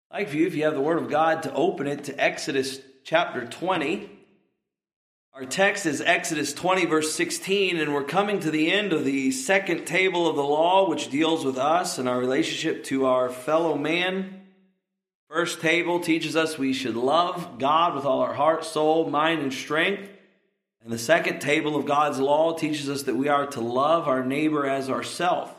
I'd like for you, if you have the Word of God, to open it to Exodus chapter 20. Our text is Exodus 20, verse 16, and we're coming to the end of the second table of the law, which deals with us and our relationship to our fellow man. First table teaches us we should love God with all our heart, soul, mind, and strength. And the second table of God's law teaches us that we are to love our neighbor as ourselves.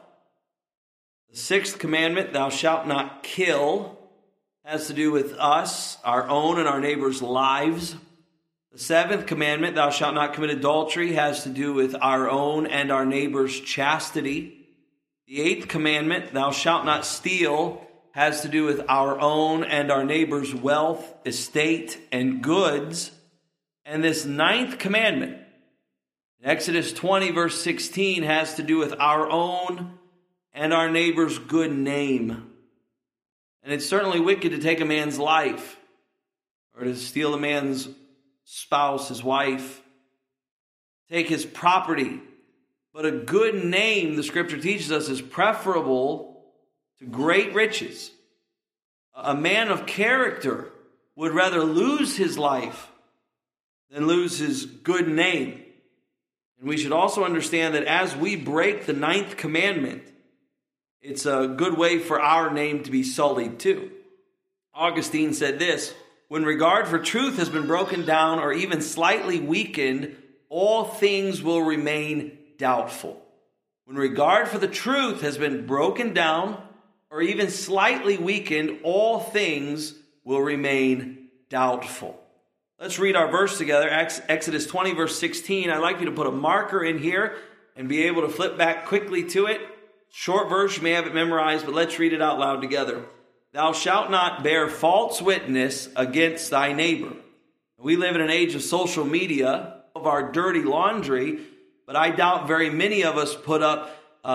The sixth commandment, thou shalt not kill, has to do with us, our own and our neighbor's lives. The seventh commandment, thou shalt not commit adultery, has to do with our own and our neighbor's chastity. The eighth commandment, thou shalt not steal, has to do with our own and our neighbor's wealth, estate, and goods. And this ninth commandment, in Exodus 20, verse 16, has to do with our own and our neighbor's good name. And it's certainly wicked to take a man's life or to steal a man's spouse, his wife, take his property. But a good name, the scripture teaches us, is preferable to great riches. A man of character would rather lose his life than lose his good name. And we should also understand that as we break the ninth commandment, it's a good way for our name to be sullied too. Augustine said this: when regard for truth has been broken down or even slightly weakened, all things will remain doubtful. When regard for the truth has been broken down or even slightly weakened, all things will remain doubtful. Let's read our verse together, Exodus 20, verse 16. I'd like you to put a marker in here and be able to flip back quickly to it. Short verse, you may have it memorized, but let's read it out loud together. Thou shalt not bear false witness against thy neighbor. We live in an age of social media, of our dirty laundry, but I doubt very many of us put up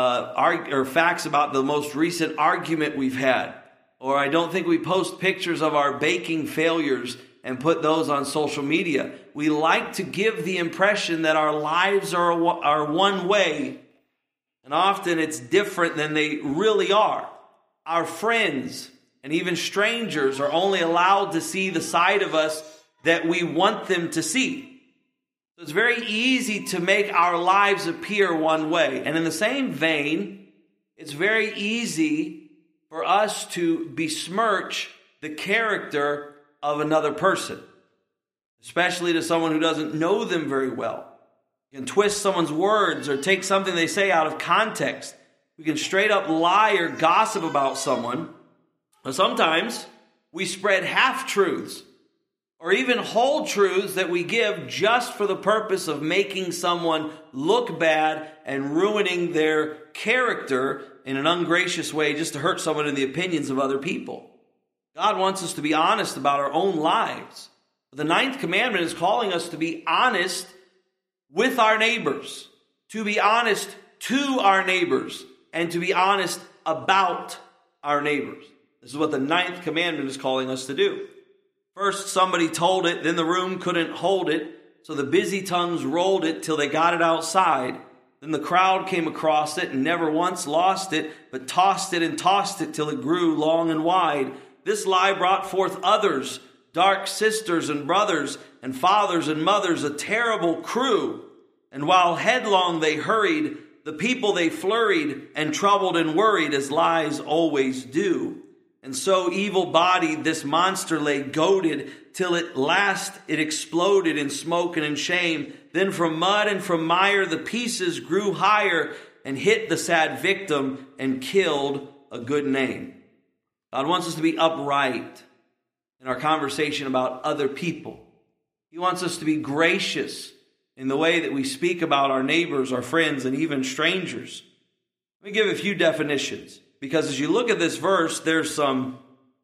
facts about the most recent argument we've had. Or I don't think we post pictures of our baking failures and put those on social media. We like to give the impression that our lives are one way, and often it's different than they really are. Our friends and even strangers are only allowed to see the side of us that we want them to see. So it's very easy to make our lives appear one way. And in the same vein, it's very easy for us to besmirch the character of another person, especially to someone who doesn't know them very well. We can twist someone's words or take something they say out of context. We can straight up lie or gossip about someone. But sometimes we spread half-truths or even whole truths that we give just for the purpose of making someone look bad and ruining their character in an ungracious way just to hurt someone in the opinions of other people. God wants us to be honest about our own lives. The ninth commandment is calling us to be honest with our neighbors, to be honest to our neighbors, and to be honest about our neighbors. This is what the ninth commandment is calling us to do. First, somebody told it, then the room couldn't hold it, so the busy tongues rolled it till they got it outside. Then the crowd came across it and never once lost it, but tossed it and tossed it till it grew long and wide. This lie brought forth others, dark sisters and brothers and fathers and mothers, a terrible crew. And while headlong they hurried, the people they flurried and troubled and worried as lies always do. And so evil-bodied this monster lay goaded till at last it exploded in smoke and in shame. Then from mud and from mire the pieces grew higher and hit the sad victim and killed a good name. God wants us to be upright in our conversation about other people. He wants us to be gracious in the way that we speak about our neighbors, our friends, and even strangers. Let me give a few definitions, because as you look at this verse, there's some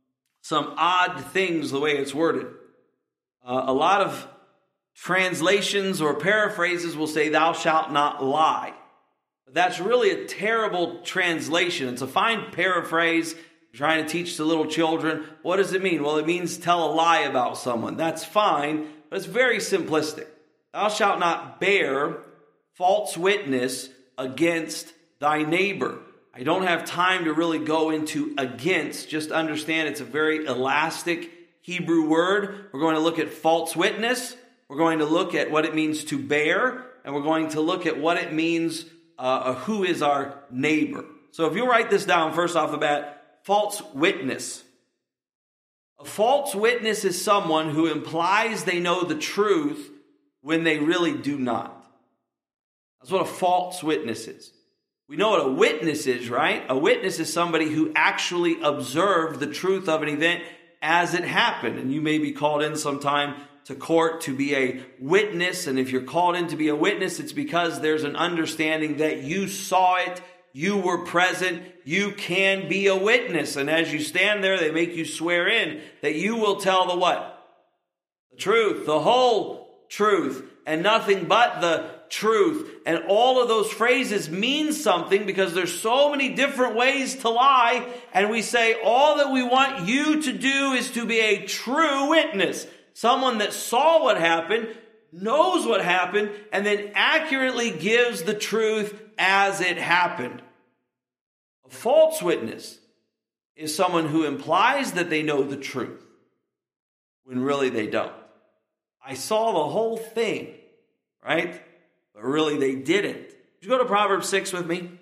odd things the way it's worded. A lot of translations or paraphrases will say, thou shalt not lie. But that's really a terrible translation. It's a fine paraphrase. Trying to teach to little children. What does it mean? Well, it means tell a lie about someone. That's fine, but it's very simplistic. Thou shalt not bear false witness against thy neighbor. I don't have time to really go into against. Just understand it's a very elastic Hebrew word. We're going to look at false witness. We're going to look at what it means to bear. And we're going to look at what it means, who is our neighbor. So if you'll write this down first off the bat, false witness. A false witness is someone who implies they know the truth when they really do not. That's what a false witness is. We know what a witness is, right? A witness is somebody who actually observed the truth of an event as it happened. And you may be called in sometime to court to be a witness. And if you're called in to be a witness, it's because there's an understanding that you saw it, you were present, you can be a witness. And as you stand there, they make you swear in that you will tell the what? The truth, the whole truth, and nothing but the truth. And all of those phrases mean something because there's so many different ways to lie. And we say all that we want you to do is to be a true witness. Someone that saw what happened, knows what happened, and then accurately gives the truth as it happened. A false witness is someone who implies that they know the truth when really they don't. I saw the whole thing, right? But really they didn't. Would you go to Proverbs 6 with me?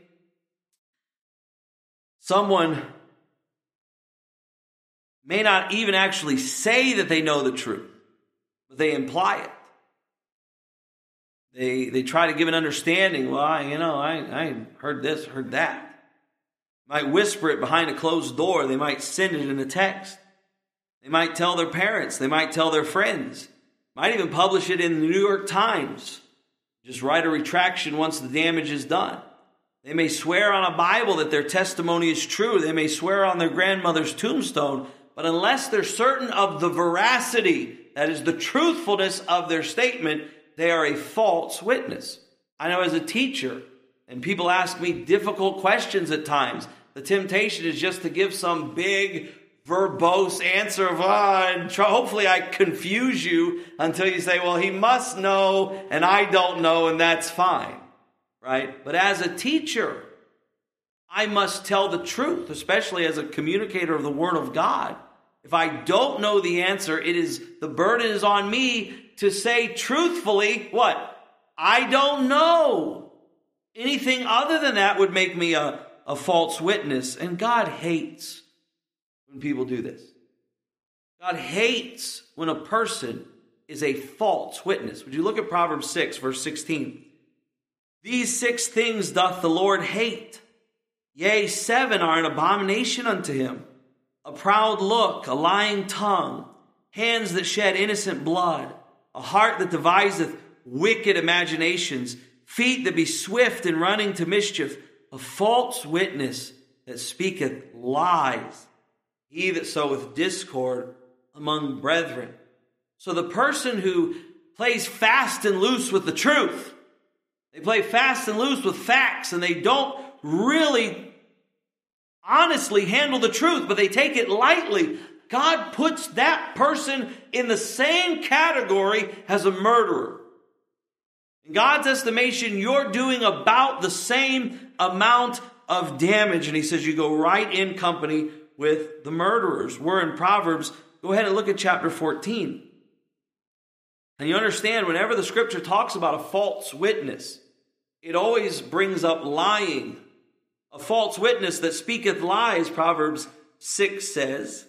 Someone may not even actually say that they know the truth, but they imply it. They try to give an understanding. Well, I heard this, heard that. Might whisper it behind a closed door. They might send it in a text. They might tell their parents. They might tell their friends. Might even publish it in the New York Times. Just write a retraction once the damage is done. They may swear on a Bible that their testimony is true. They may swear on their grandmother's tombstone. But unless they're certain of the veracity, that is the truthfulness of their statement, they are a false witness. I know as a teacher, and people ask me difficult questions at times, the temptation is just to give some big, verbose answer of, and hopefully I confuse you until you say, well, he must know, and I don't know, and that's fine, right? But as a teacher, I must tell the truth, especially as a communicator of the Word of God. If I don't know the answer, the burden is on me to say truthfully, what? I don't know. Anything other than that would make me a false witness. And God hates when people do this. God hates when a person is a false witness. Would you look at Proverbs 6, verse 16? These 6 things doth the Lord hate. Yea, 7 are an abomination unto him. A proud look, a lying tongue, hands that shed innocent blood, a heart that deviseth wicked imaginations, feet that be swift in running to mischief, a false witness that speaketh lies, he that soweth discord among brethren. So the person who plays fast and loose with the truth, they play fast and loose with facts, and they don't really honestly handle the truth, but they take it lightly. God puts that person in the same category as a murderer. In God's estimation, you're doing about the same amount of damage. And he says you go right in company with the murderers. We're in Proverbs. Go ahead and look at chapter 14. And you understand, whenever the scripture talks about a false witness, it always brings up lying. A false witness that speaketh lies, Proverbs 6 says.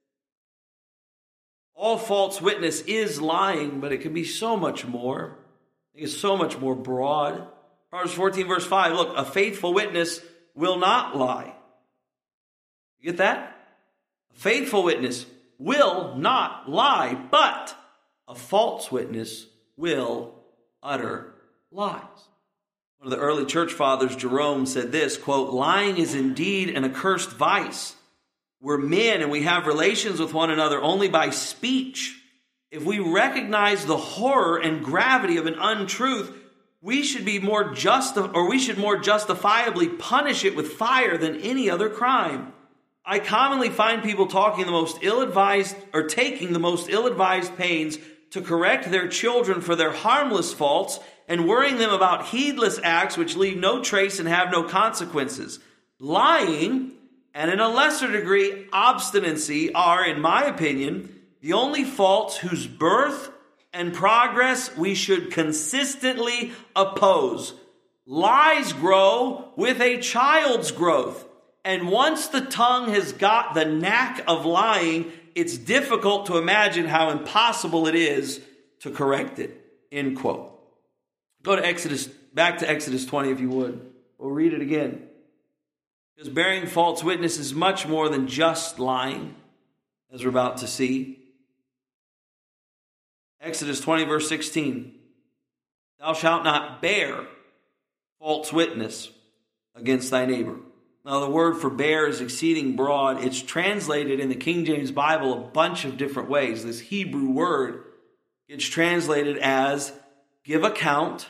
All false witness is lying, but it can be so much more. It's so much more broad. Proverbs 14, verse 5, look, a faithful witness will not lie. You get that? A faithful witness will not lie, but a false witness will utter lies. One of the early church fathers, Jerome, said this, quote, lying is indeed an accursed vice. We're men and we have relations with one another only by speech. If we recognize the horror and gravity of an untruth, we should more justifiably punish it with fire than any other crime. I commonly find people taking the most ill-advised pains to correct their children for their harmless faults and worrying them about heedless acts which leave no trace and have no consequences. Lying, and in a lesser degree, obstinacy are, in my opinion, the only faults whose birth and progress we should consistently oppose. Lies grow with a child's growth. And once the tongue has got the knack of lying, it's difficult to imagine how impossible it is to correct it. End quote. Go to back to Exodus 20 if you would. We'll read it again. Because bearing false witness is much more than just lying, as we're about to see. Exodus 20 verse 16. Thou shalt not bear false witness against thy neighbor. Now the word for bear is exceeding broad. It's translated in the King James Bible a bunch of different ways. This Hebrew word gets translated as give account,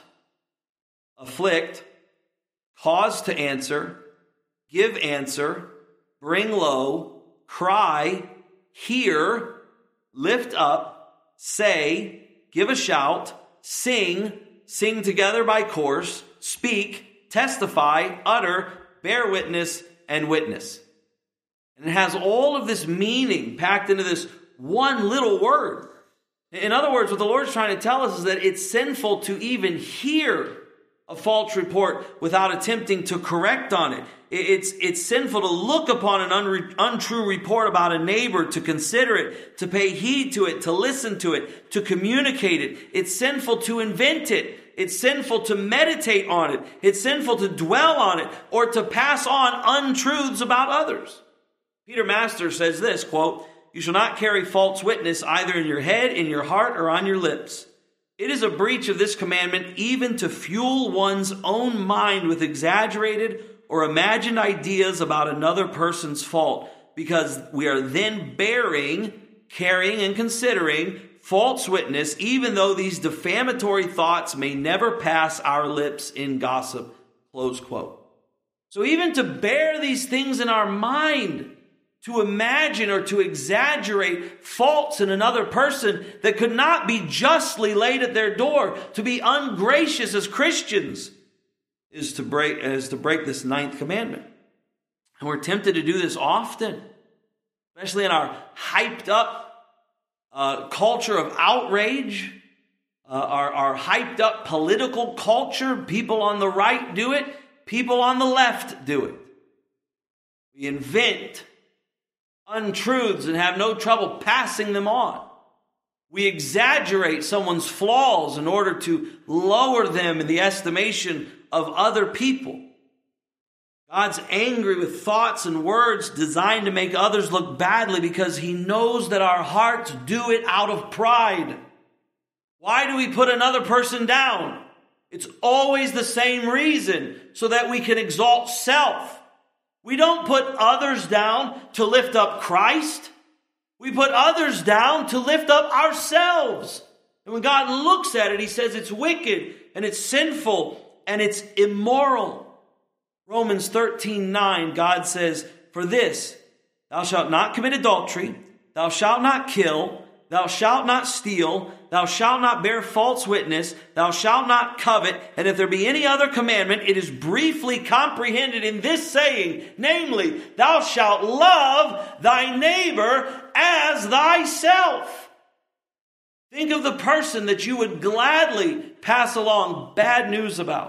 afflict, cause to answer, give answer, bring low, cry, hear, lift up, say, give a shout, sing together by course, speak, testify, utter, bear witness, and witness. And it has all of this meaning packed into this one little word. In other words, what the Lord's trying to tell us is that it's sinful to even hear a false report without attempting to correct on it. It's sinful to look upon an untrue report about a neighbor, to consider it, to pay heed to it, to listen to it, to communicate it. It's sinful to invent it. It's sinful to meditate on it. It's sinful to dwell on it or to pass on untruths about others. Peter Master says this, quote, "You shall not carry false witness either in your head, in your heart, or on your lips. It is a breach of this commandment even to fuel one's own mind with exaggerated or imagined ideas about another person's fault, because we are then bearing, carrying, and considering false witness, even though these defamatory thoughts may never pass our lips in gossip." Close quote. So even to bear these things in our mind, to imagine or to exaggerate faults in another person that could not be justly laid at their door, to be ungracious as Christians, is to break this ninth commandment. And we're tempted to do this often, especially in our hyped up culture of outrage, our hyped up political culture. People on the right do it. People on the left do it. We invent untruths and have no trouble passing them on. We exaggerate someone's flaws in order to lower them in the estimation of other people. God's angry with thoughts and words designed to make others look badly because He knows that our hearts do it out of pride. Why do we put another person down? It's always the same reason, so that we can exalt self. We don't put others down to lift up Christ. We put others down to lift up ourselves. And when God looks at it, He says it's wicked and it's sinful and it's immoral. Romans 13:9, God says, "For this, thou shalt not commit adultery, thou shalt not kill, thou shalt not steal, thou shalt not bear false witness, thou shalt not covet, and if there be any other commandment, it is briefly comprehended in this saying, namely, thou shalt love thy neighbor as thyself." Think of the person that you would gladly pass along bad news about.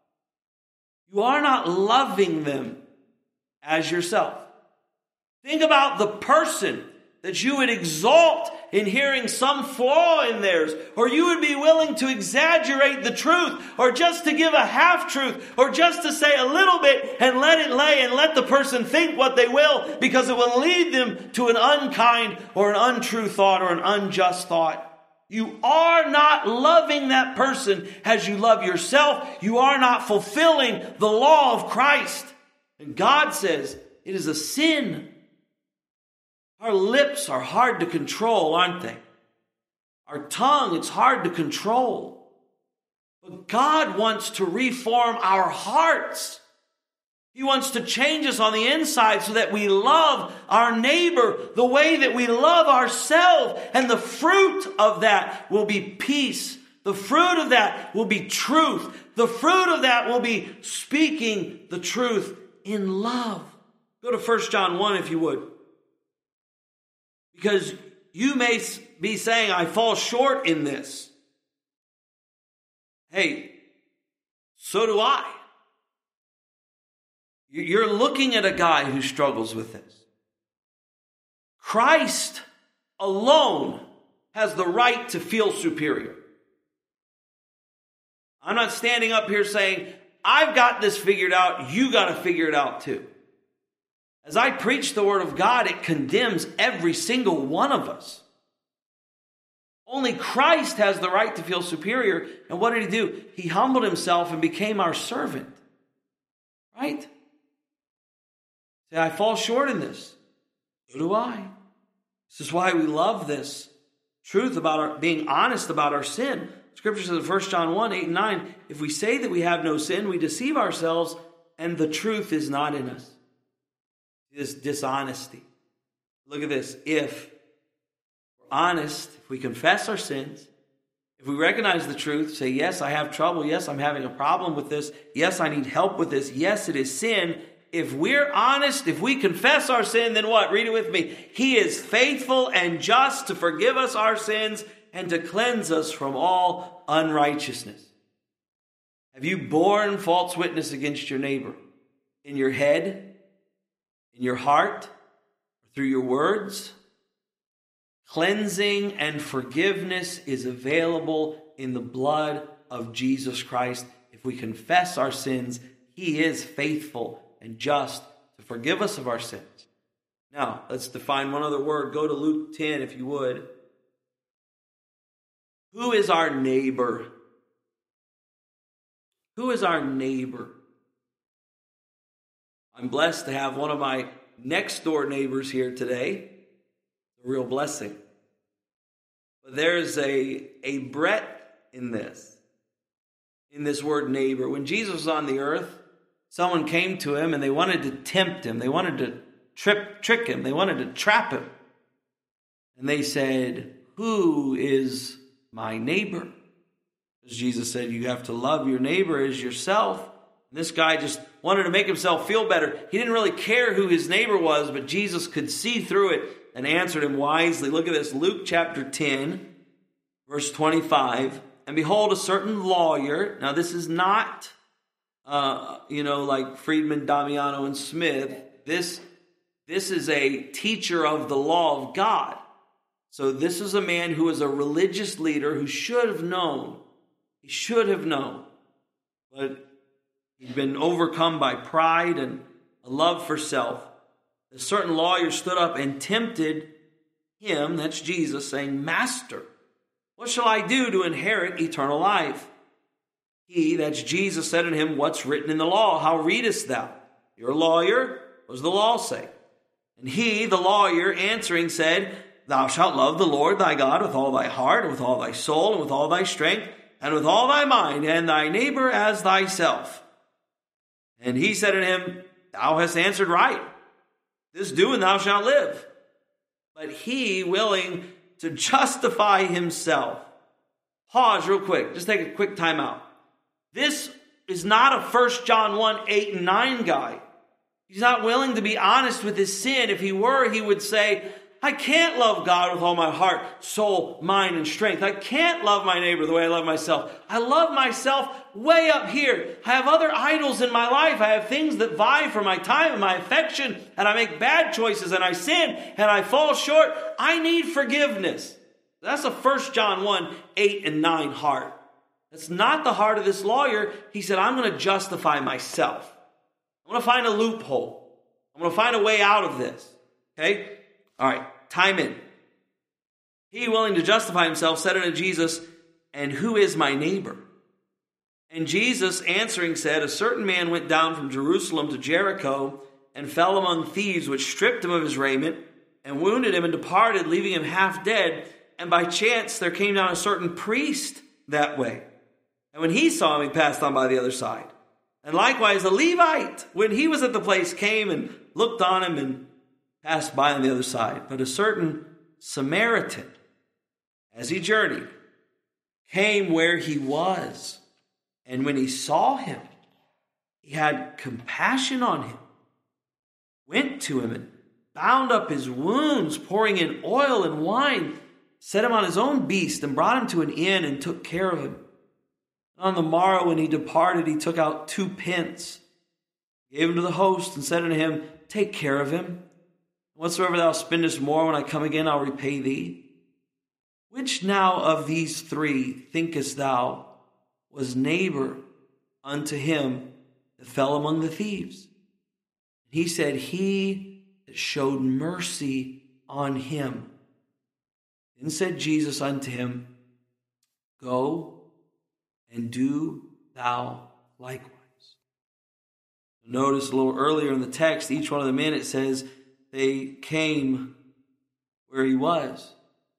You are not loving them as yourself. Think about the person that you would exalt in hearing some flaw in theirs, or you would be willing to exaggerate the truth, or just to give a half-truth, or just to say a little bit and let it lay and let the person think what they will, because it will lead them to an unkind or an untrue thought or an unjust thought. You are not loving that person as you love yourself. You are not fulfilling the law of Christ. And God says it is a sin. Our lips are hard to control, aren't they? Our tongue, it's hard to control. But God wants to reform our hearts. He wants to change us on the inside so that we love our neighbor the way that we love ourselves. And the fruit of that will be peace. The fruit of that will be truth. The fruit of that will be speaking the truth in love. Go to 1 John 1 if you would. Because you may be saying, I fall short in this. Hey, so do I. You're looking at a guy who struggles with this. Christ alone has the right to feel superior. I'm not standing up here saying, I've got this figured out, you got to figure it out too. As I preach the word of God, it condemns every single one of us. Only Christ has the right to feel superior. And what did he do? He humbled himself and became our servant. Right? Say, I fall short in this. So do I. This is why we love this truth about being honest about our sin. Scripture says in 1 John 1, 8 and 9, if we say that we have no sin, we deceive ourselves and the truth is not in us. This dishonesty. Look at this. If we're honest, if we confess our sins, if we recognize the truth, say, yes, I have trouble. Yes, I'm having a problem with this. Yes, I need help with this. Yes, it is sin. If we're honest, if we confess our sin, then what? Read it with me. He is faithful and just to forgive us our sins and to cleanse us from all unrighteousness. Have you borne false witness against your neighbor? In your head? In your heart? Or through your words? Cleansing and forgiveness is available in the blood of Jesus Christ. If we confess our sins, He is faithful and just to forgive us of our sins. Now, let's define one other word. Go to Luke 10, if you would. Who is our neighbor? Who is our neighbor? I'm blessed to have one of my next door neighbors here today. A real blessing. But there's a breadth in this word neighbor. When Jesus was on the earth, someone came to him and they wanted to tempt him. They wanted to trick him. They wanted to trap him. And they said, who is my neighbor? As Jesus said, you have to love your neighbor as yourself. And this guy just wanted to make himself feel better. He didn't really care who his neighbor was, but Jesus could see through it and answered him wisely. Look at this, Luke chapter 10, verse 25. And behold, a certain lawyer. Now this is not, like Friedman, Damiano, and Smith. This is a teacher of the law of God. So this is a man who is a religious leader who should have known. He should have known. But he'd been overcome by pride and a love for self. A certain lawyer stood up and tempted him, that's Jesus, saying, Master, what shall I do to inherit eternal life? He, that's Jesus, said unto him, what's written in the law? How readest thou? You're a lawyer. What does the law say? And he, the lawyer, answering said, Thou shalt love the Lord thy God with all thy heart, and with all thy soul, and with all thy strength, and with all thy mind, and thy neighbor as thyself. And he said unto him, Thou hast answered right. This do, and thou shalt live. But he, willing to justify himself. Pause real quick. Just take a quick time out. This is not a 1 John 1, 8 and 9 guy. He's not willing to be honest with his sin. If he were, he would say, I can't love God with all my heart, soul, mind, and strength. I can't love my neighbor the way I love myself. I love myself way up here. I have other idols in my life. I have things that vie for my time and my affection, and I make bad choices, and I sin, and I fall short. I need forgiveness. That's a 1 John 1, 8 and 9 heart. That's not the heart of this lawyer. He said, I'm going to justify myself. I'm going to find a loophole. I'm going to find a way out of this. Okay? All right, time in. He, willing to justify himself, said unto Jesus, And who is my neighbor? And Jesus answering said, A certain man went down from Jerusalem to Jericho, and fell among thieves, which stripped him of his raiment, and wounded him, and departed, leaving him half dead. And by chance there came down a certain priest that way. And when he saw him, he passed on by the other side. And likewise the Levite, when he was at the place, came and looked on him, and passed by on the other side. But a certain Samaritan, as he journeyed, came where he was. And when he saw him, he had compassion on him, went to him and bound up his wounds, pouring in oil and wine, set him on his own beast, and brought him to an inn and took care of him. On the morrow when he departed, he took out 2 pence, gave him to the host, and said unto him, Take care of him. Whatsoever thou spendest more, when I come again, I'll repay thee. Which now of these 3 thinkest thou was neighbor unto him that fell among the thieves? He said, He that showed mercy on him. Then said Jesus unto him, Go and do thou likewise. Notice a little earlier in the text, each one of the men, it says, they came where he was.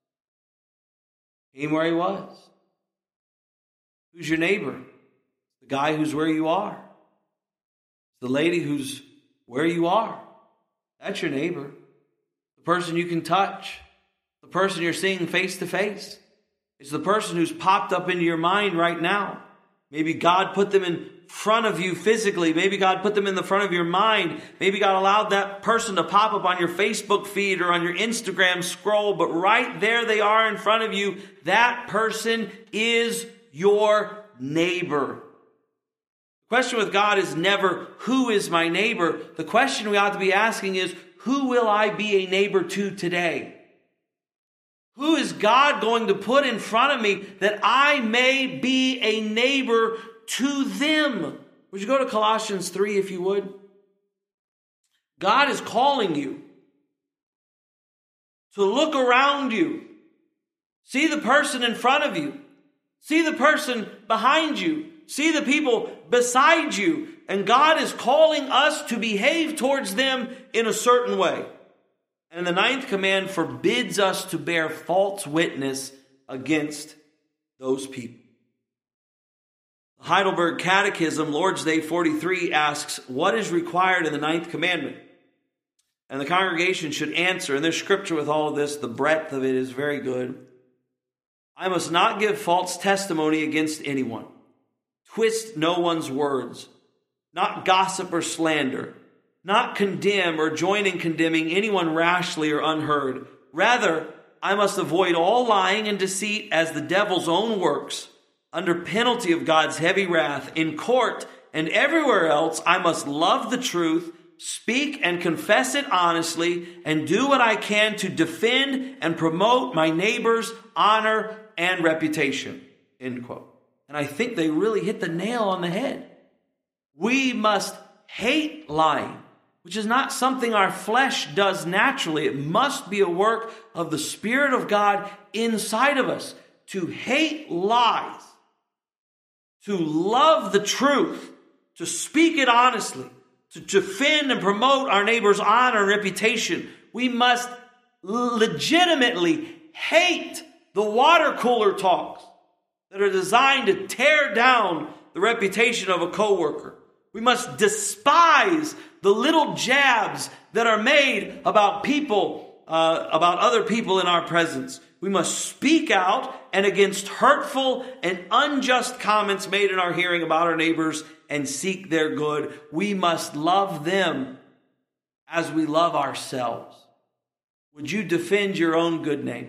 Came where he was. Who's your neighbor? The guy who's where you are. The lady who's where you are. That's your neighbor. The person you can touch. The person you're seeing face to face. It's the person who's popped up into your mind right now. Maybe God put them in front of you physically. Maybe God put them in the front of your mind. Maybe God allowed that person to pop up on your Facebook feed or on your Instagram scroll. But right there they are in front of you. That person is your neighbor. The question with God is never, who is my neighbor? The question we ought to be asking is, who will I be a neighbor to today? Who is God going to put in front of me that I may be a neighbor to them? Would you go to Colossians 3 if you would? God is calling you to look around you. See the person in front of you. See the person behind you. See the people beside you. And God is calling us to behave towards them in a certain way. And the 9th command forbids us to bear false witness against those people. The Heidelberg Catechism, Lord's Day 43, asks, what is required in the 9th commandment? And the congregation should answer, and there's scripture with all of this, the breadth of it is very good. I must not give false testimony against anyone, twist no one's words, not gossip or slander, not condemn or join in condemning anyone rashly or unheard. Rather, I must avoid all lying and deceit as the devil's own works, under penalty of God's heavy wrath. In court and everywhere else, I must love the truth, speak and confess it honestly, and do what I can to defend and promote my neighbor's honor and reputation. End quote. And I think they really hit the nail on the head. We must hate lying, which is not something our flesh does naturally. It must be a work of the Spirit of God inside of us. To hate lies, to love the truth, to speak it honestly, to defend and promote our neighbor's honor and reputation. We must legitimately hate the water cooler talks that are designed to tear down the reputation of a coworker. We must despise the little jabs that are made about people, about other people in our presence. We must speak out and against hurtful and unjust comments made in our hearing about our neighbors and seek their good. We must love them as we love ourselves. Would you defend your own good name?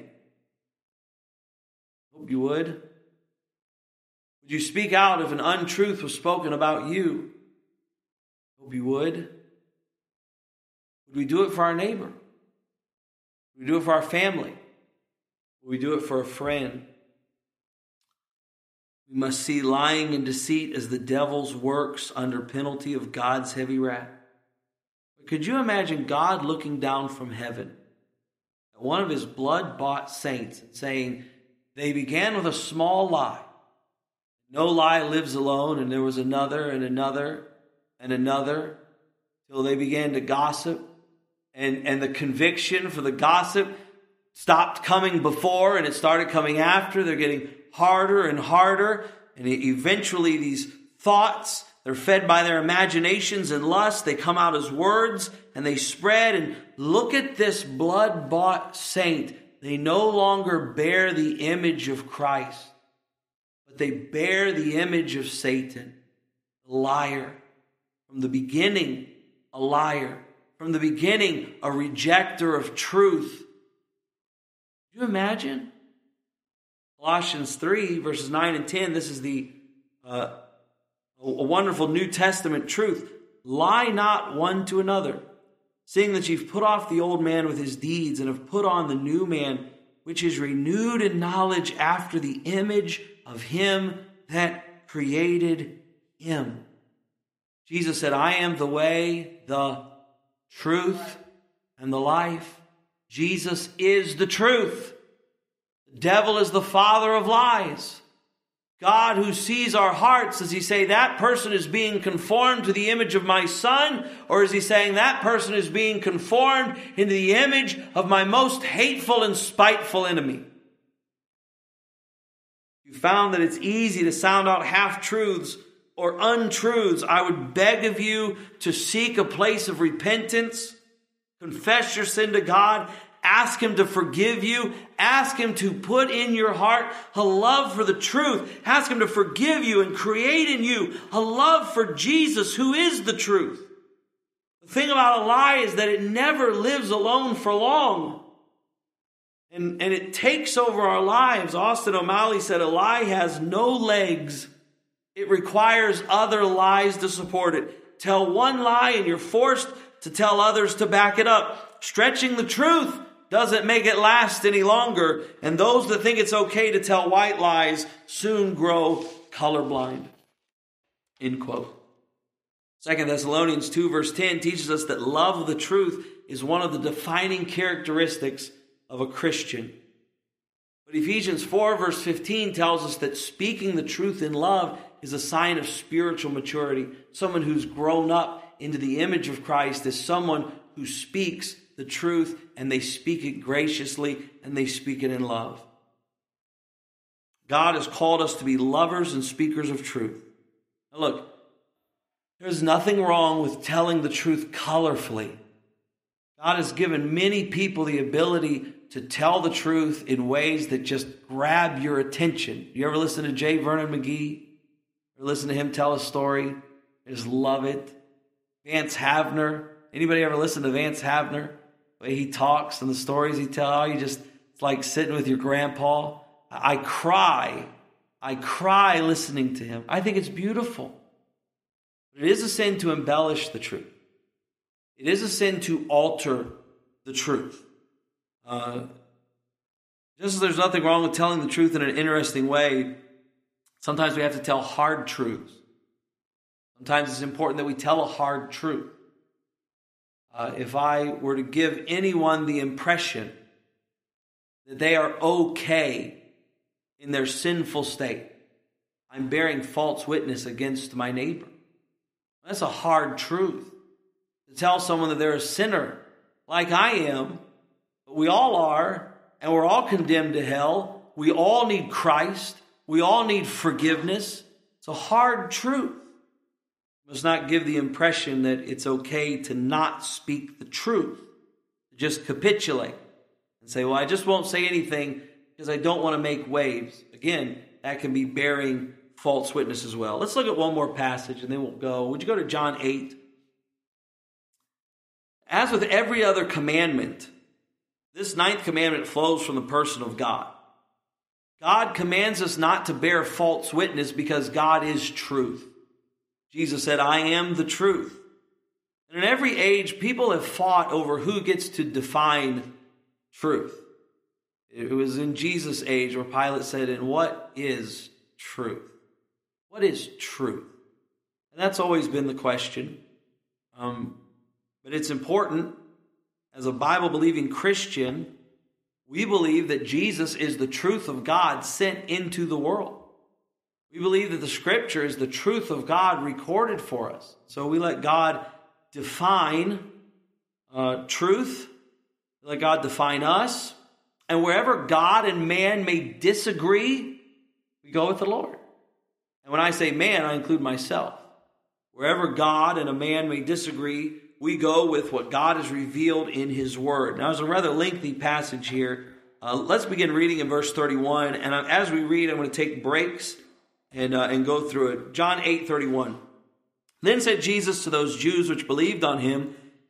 Hope you would. Would you speak out if an untruth was spoken about you? Hope you would. Would we do it for our neighbor? Would we do it for our family? Would we do it for a friend? We must see lying and deceit as the devil's works under penalty of God's heavy wrath. But could you imagine God looking down from heaven at one of his blood-bought saints and saying, they began with a small lie. No lie lives alone, and there was another and another and another, till they began to gossip, and the conviction for the gossip stopped coming before and it started coming after. They're getting harder and harder, and eventually these thoughts, they're fed by their imaginations and lust, they come out as words and they spread. And look at this blood-bought saint. They no longer bear the image of Christ, but they bear the image of Satan, the liar. From the beginning, a liar. from the beginning a rejecter of truth. Can you imagine? Colossians 3, verses 9 and 10, this is a wonderful New Testament truth. Lie not one to another, seeing that you've put off the old man with his deeds and have put on the new man, which is renewed in knowledge after the image of him that created him. Jesus said, I am the way, the truth, and the life. Jesus is the truth. The devil is the father of lies. God, who sees our hearts, does he say that person is being conformed to the image of my son? Or is he saying that person is being conformed into the image of my most hateful and spiteful enemy? You found that it's easy to sound out half-truths or untruths. I would beg of you to seek a place of repentance, confess your sin to God, ask him to forgive you. Ask him to put in your heart a love for the truth. Ask him to forgive you and create in you a love for Jesus, who is the truth. The thing about a lie is that it never lives alone for long. And it takes over our lives. Austin O'Malley said a lie has no legs. It requires other lies to support it. Tell one lie and you're forced to tell others to back it up. Stretching the truth doesn't make it last any longer. And those that think it's okay to tell white lies soon grow colorblind. End quote. 2 Thessalonians 2 verse 10 teaches us that love of the truth is one of the defining characteristics of a Christian. But Ephesians 4 verse 15 tells us that speaking the truth in love is a sign of spiritual maturity. Someone who's grown up into the image of Christ is someone who speaks the truth, and they speak it graciously, and they speak it in love. God has called us to be lovers and speakers of truth. Now look, there's nothing wrong with telling the truth colorfully. God has given many people the ability to tell the truth in ways that just grab your attention. You ever listen to J. Vernon McGee? Or listen to him tell a story? I just love it. Vance Havner. Anybody ever listen to Vance Havner? The way he talks and the stories he tells, it's like sitting with your grandpa. I cry listening to him. I think it's beautiful. But it is a sin to embellish the truth. It is a sin to alter the truth. Just as there's nothing wrong with telling the truth in an interesting way, sometimes we have to tell hard truths. Sometimes it's important that we tell a hard truth. If I were to give anyone the impression that they are okay in their sinful state, I'm bearing false witness against my neighbor. That's a hard truth. To tell someone that they're a sinner, like I am, but we all are, and we're all condemned to hell. We all need Christ. We all need forgiveness. It's a hard truth. We must not give the impression that it's okay to not speak the truth, to just capitulate and say, well, I just won't say anything because I don't want to make waves. Again, that can be bearing false witness as well. Let's look at one more passage and then we'll go. Would you go to John 8? As with every other commandment, this 9th commandment flows from the person of God. God commands us not to bear false witness because God is truth. Jesus said, I am the truth. And in every age, people have fought over who gets to define truth. It was in Jesus' age where Pilate said, and what is truth? What is truth? And that's always been the question. But it's important, as a Bible-believing Christian, we believe that Jesus is the truth of God sent into the world. We believe that the Scripture is the truth of God recorded for us. So we let God define truth. We let God define us. And wherever God and man may disagree, we go with the Lord. And when I say man, I include myself. Wherever God and a man may disagree, we go with what God has revealed in His Word. Now, it's a rather lengthy passage here. Let's begin reading in verse 31. And as we read, I'm going to take breaks and go through it. John 8:31. Then said Jesus to those Jews which believed on Him,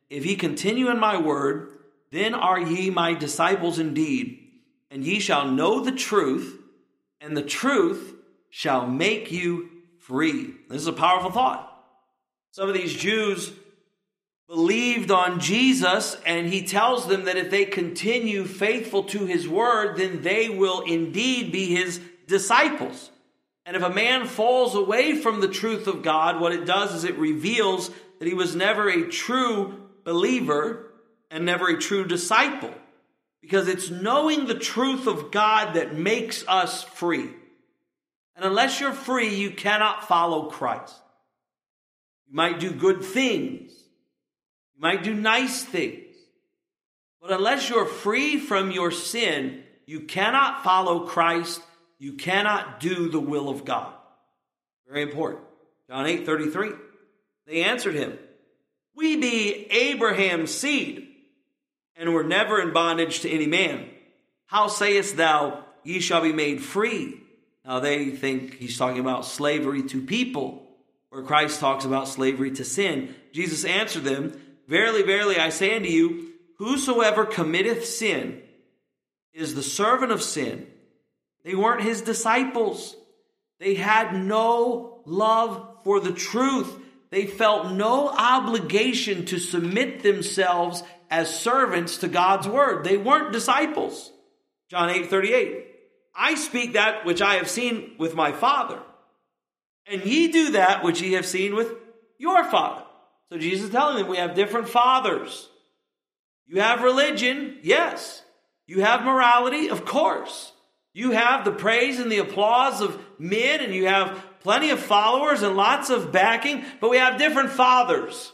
if ye continue in my word, then are ye my disciples indeed, and ye shall know the truth, and the truth shall make you free. This is a powerful thought. Some of these Jews believed on Jesus, and he tells them that if they continue faithful to his word, then they will indeed be his disciples. And if a man falls away from the truth of God, what it does is it reveals that he was never a true believer and never a true disciple. Because it's knowing the truth of God that makes us free. And unless you're free, you cannot follow Christ. You might do good things. You might do nice things. But unless you're free from your sin, you cannot follow Christ. You cannot do the will of God. Very important. John 8:33. They answered him, we be Abraham's seed, and were never in bondage to any man. How sayest thou, ye shall be made free? Now they think he's talking about slavery to people, where Christ talks about slavery to sin. Jesus answered them, verily, verily, I say unto you, whosoever committeth sin is the servant of sin. They weren't his disciples. They had no love for the truth. They felt no obligation to submit themselves as servants to God's word. They weren't disciples. John 8:38. I speak that which I have seen with my Father, and ye do that which ye have seen with your father. So Jesus is telling them we have different fathers. You have religion, yes. You have morality, of course. You have the praise and the applause of men, and you have plenty of followers and lots of backing, but we have different fathers.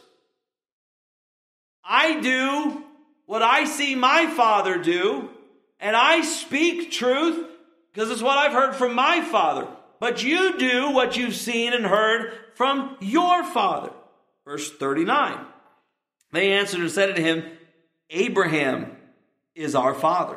I do what I see my Father do, and I speak truth because it's what I've heard from my Father. But you do what you've seen and heard from your Father. Verse 39. They answered and said unto him, Abraham is our father.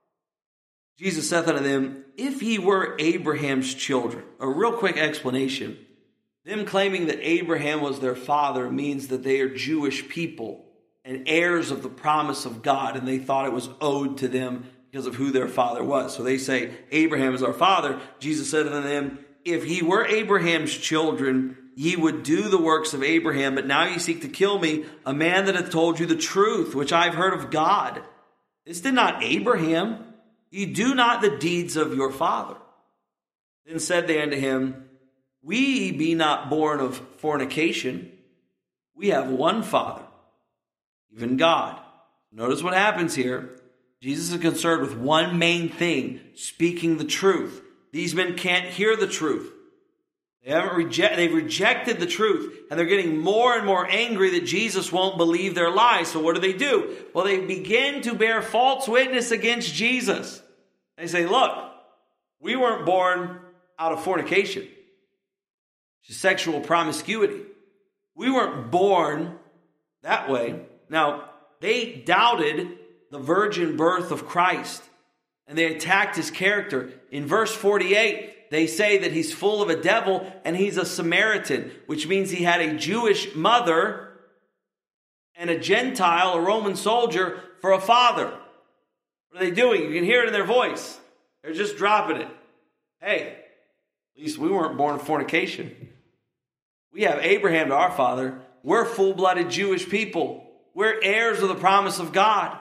Jesus saith unto them, if ye were Abraham's children. A real quick explanation. Them claiming that Abraham was their father means that they are Jewish people and heirs of the promise of God, and they thought it was owed to them because of who their father was. So they say, Abraham is our father. Jesus said unto them, if ye were Abraham's children, ye would do the works of Abraham, but now ye seek to kill me, a man that hath told you the truth, which I have heard of God. This did not Abraham. Ye do not the deeds of your father. Then said they unto him, we be not born of fornication. We have one Father, even God. Notice what happens here. Jesus is concerned with one main thing, speaking the truth. These men can't hear the truth. They've rejected the truth, and they're getting more and more angry that Jesus won't believe their lies. So what do? Well, they begin to bear false witness against Jesus. They say, look, we weren't born out of fornication, which is sexual promiscuity. We weren't born that way. Now, they doubted the virgin birth of Christ, and they attacked his character. In verse 48, they say that he's full of a devil and he's a Samaritan, which means he had a Jewish mother and a Gentile, a Roman soldier, for a father. What are they doing? You can hear it in their voice. They're just dropping it. Hey, at least we weren't born of fornication. We have Abraham to our father. We're full-blooded Jewish people. We're heirs of the promise of God.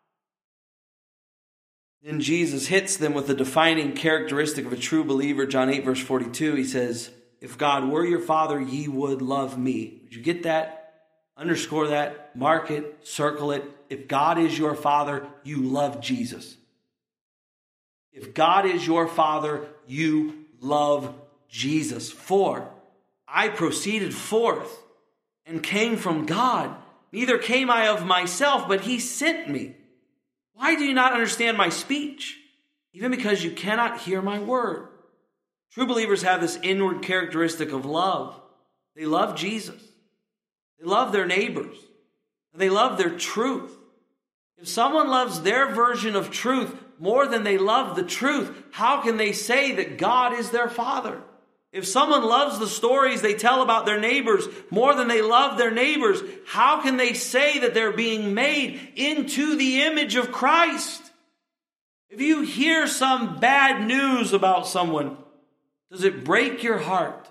Then Jesus hits them with the defining characteristic of a true believer. John 8, verse 42, he says, if God were your father, ye would love me. Did you get that? Underscore that, mark it, circle it. If God is your father, you love Jesus. If God is your father, you love Jesus. For I proceeded forth and came from God. Neither came I of myself, but he sent me. Why do you not understand my speech? Even because you cannot hear my word. True believers have this inward characteristic of love. They love Jesus. They love their neighbors. They love their truth. If someone loves their version of truth more than they love the truth, how can they say that God is their father? If someone loves the stories they tell about their neighbors more than they love their neighbors, how can they say that they're being made into the image of Christ? If you hear some bad news about someone, does it break your heart?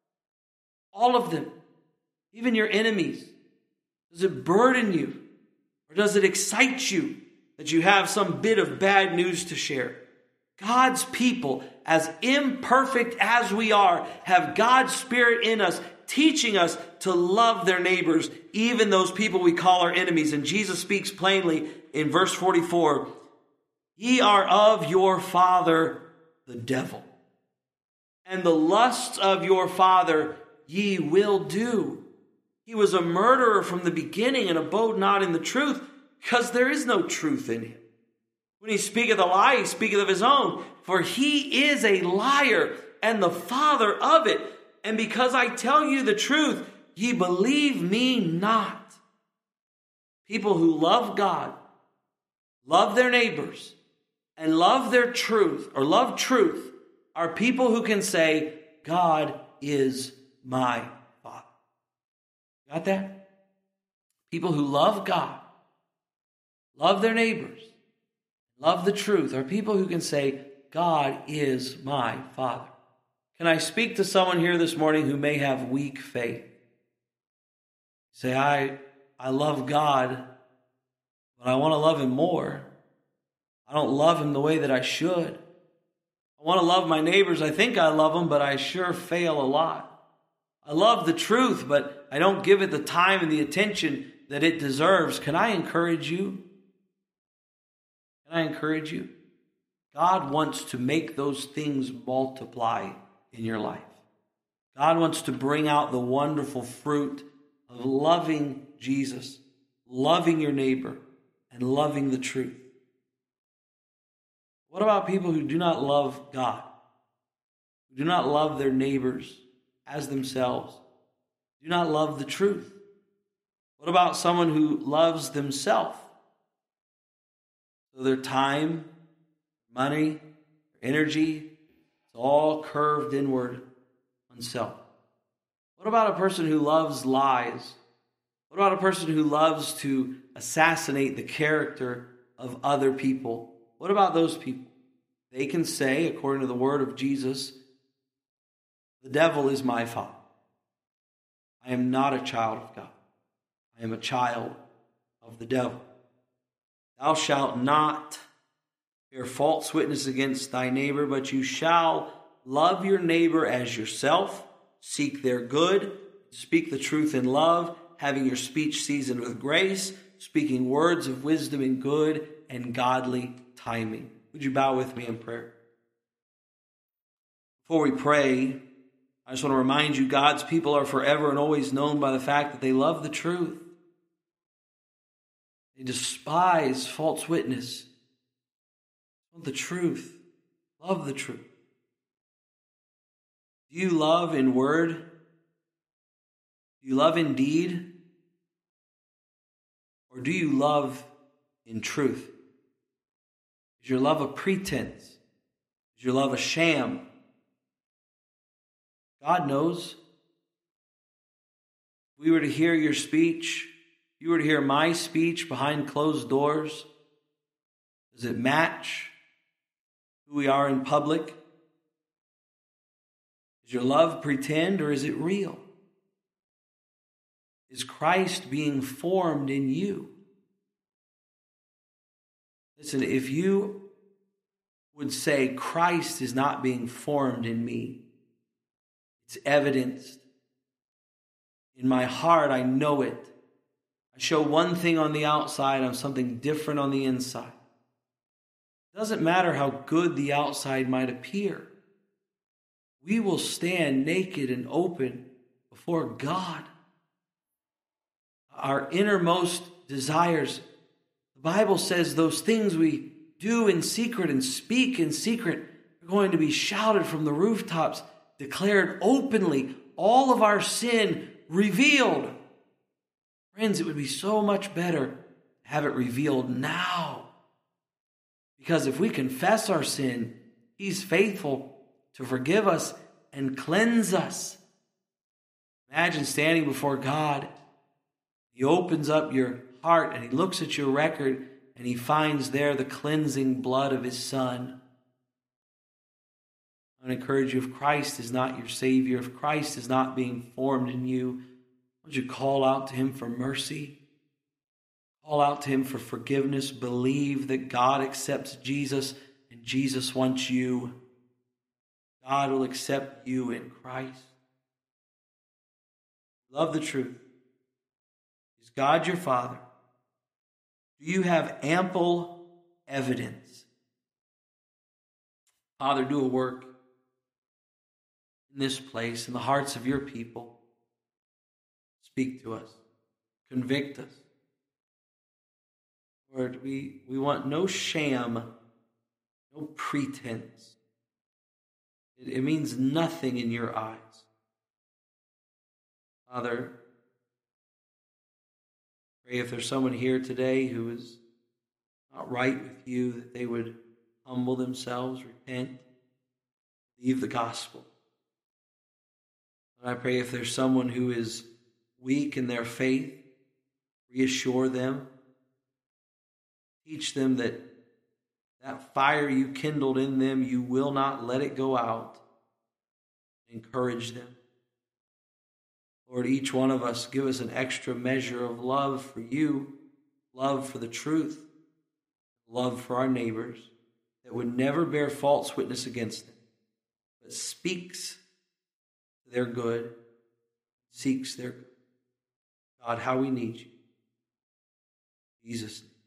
All of them, even your enemies. Does it burden you? Or does it excite you that you have some bit of bad news to share? God's people, as imperfect as we are, have God's Spirit in us, teaching us to love their neighbors, even those people we call our enemies. And Jesus speaks plainly in verse 44, "Ye are of your father, the devil, and the lusts of your father ye will do. He was a murderer from the beginning and abode not in the truth, because there is no truth in him. When he speaketh a lie, he speaketh of his own, for he is a liar and the father of it. And because I tell you the truth, ye believe me not." People who love God, love their neighbors, and love their truth, or love truth, are people who can say, "God is my Father." Got that? People who love God, love their neighbors, love the truth, are people who can say, "God is my Father." Can I speak to someone here this morning who may have weak faith? Say, I love God, but I want to love him more. I don't love him the way that I should. I want to love my neighbors. I think I love them, but I sure fail a lot. I love the truth, but I don't give it the time and the attention that it deserves. Can I encourage you? Can I encourage you? God wants to make those things multiply in your life. God wants to bring out the wonderful fruit of loving Jesus, loving your neighbor, and loving the truth. What about people who do not love God, who do not love their neighbors as themselves, do not love the truth? What about someone who loves themselves? So their time, money, energy, it's all curved inward on self. What about a person who loves lies? What about a person who loves to assassinate the character of other people? What about those people? They can say, according to the word of Jesus, "The devil is my father. I am not a child of God. I am a child of the devil. Thou shalt not bear false witness against thy neighbor, but you shall love your neighbor as yourself, seek their good, speak the truth in love, having your speech seasoned with grace, speaking words of wisdom in good and godly timing." Would you bow with me in prayer? Before we pray, I just want to remind you, God's people are forever and always known by the fact that they love the truth. They despise false witness. They want the truth. Love the truth. Do you love in word? Do you love in deed? Or do you love in truth? Is your love a pretense? Is your love a sham? God knows. If we were to hear your speech, if you were to hear my speech behind closed doors, does it match who we are in public? Is your love pretend or is it real? Is Christ being formed in you? Listen, if you would say Christ is not being formed in me, it's evidenced in my heart, I know it. I show one thing on the outside, I'm something different on the inside. It doesn't matter how good the outside might appear. We will stand naked and open before God. Our innermost desires, the Bible says those things we do in secret and speak in secret are going to be shouted from the rooftops, declared openly, all of our sin revealed. Friends, it would be so much better to have it revealed now. Because if we confess our sin, He's faithful to forgive us and cleanse us. Imagine standing before God. He opens up your heart and he looks at your record and he finds there the cleansing blood of his Son. I want to encourage you, if Christ is not your Savior, if Christ is not being formed in you, would you call out to him for mercy? Call out to him for forgiveness. Believe that God accepts Jesus and Jesus wants you. God will accept you in Christ. Love the truth. Is God your Father? Do you have ample evidence? Father, do a work in this place, in the hearts of your people. Speak to us. Convict us. Lord, we want no sham, no pretense. It means nothing in your eyes. Father, pray if there's someone here today who is not right with you, that they would humble themselves, repent, believe the gospel. And I pray if there's someone who is weak in their faith, reassure them. Teach them that fire you kindled in them, you will not let it go out. Encourage them. Lord, each one of us, give us an extra measure of love for you, love for the truth, love for our neighbors, that would never bear false witness against them, but speaks their good, seeks their good. God, how we need you. In Jesus' name.